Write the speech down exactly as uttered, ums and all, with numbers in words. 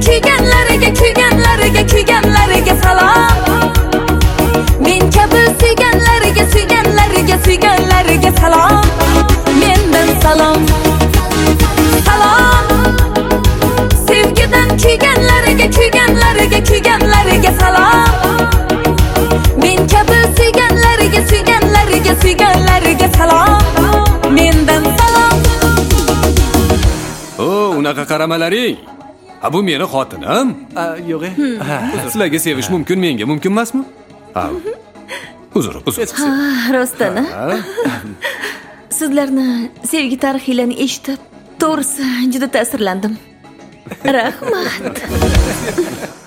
kuyganlariga kuyganlariga kuyganlariga salom. Men kabi suyganlariga suyganlariga suyganlariga salom. Mendan salom. Salom. Sevgidan kuyganlariga kuyganlariga kuyganlariga salom. Men kabi suyganlariga suyganlariga suyganlariga salom. Mendan salom. O, unaqa qaramalaring. Ha, bu meni xotinim. Yo'q. Sizlarga sevish mumkin, menga mumkin emasmi? Ha. Uzr, uzr. Ha, rostdan. Sizlarni sevgi tarixilarini eshitib, to'g'risi juda ta'sirlandim. Rahmat.